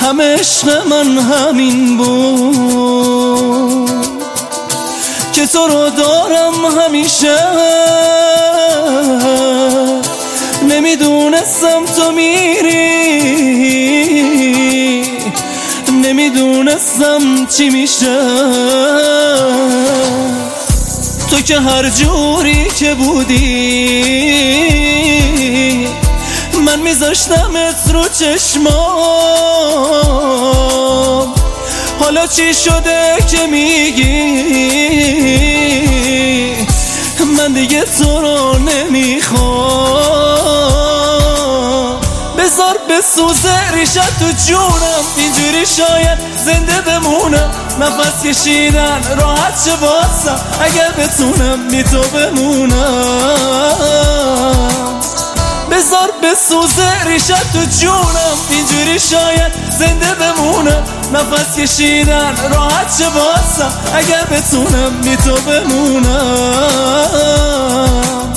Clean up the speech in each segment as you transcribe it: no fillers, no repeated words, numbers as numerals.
همه عشق من همین بود که تو رو دارم همیشه. نمیدونستم تو میری، نمیدونستم چی میشه. تو که هر جوری که بودی من میذاشتمت رو چشمام. حالا چی شده که میگی من دیگه تو رو نمیخوام؟ بذار بسوزه ریشت تو جونم، اینجوری شاید زنده بمونم. نفس کشیدن راحت شه واسم، اگر بتونم بی تو بمونم. بذار بسوزه ریشت تو جونم، اینجوری شاید زنده بمونم. نفس کشیدن راحت شه واسم، اگر بتونم بی تو بمونم.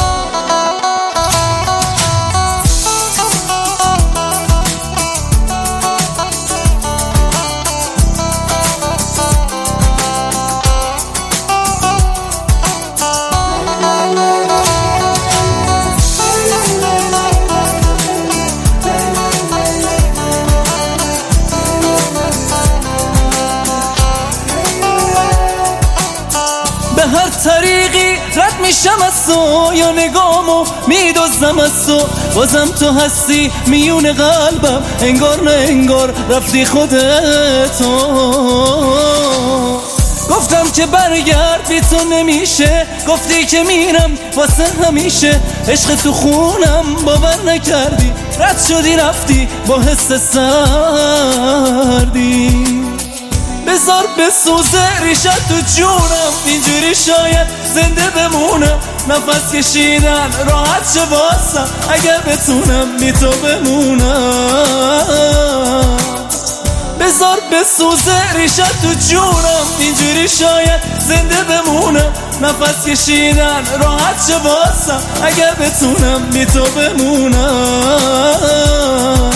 هر طریقی رد میشم از تو، یا نگامو میدوزم از تو. بازم تو هستی میون قلبم، انگار نه انگار رفتی خودتو. گفتم که برگرد بی تو نمیشه، گفتی که میرم واسه همیشه. عشق تو خونم باور نکردی، رد شدی رفتی با حس سردی. بذار بسوزه ریشت تو جونم، اینجوری شاید زنده بمونم. نفس کشیدن راحت شه واسم، اگر بتونم بی تو بمونم. بذار بسوزه ریشت تو جونم، اینجوری شاید زنده بمونم. نفس کشیدن راحت شه واسم، اگر بتونم بی تو بمونم.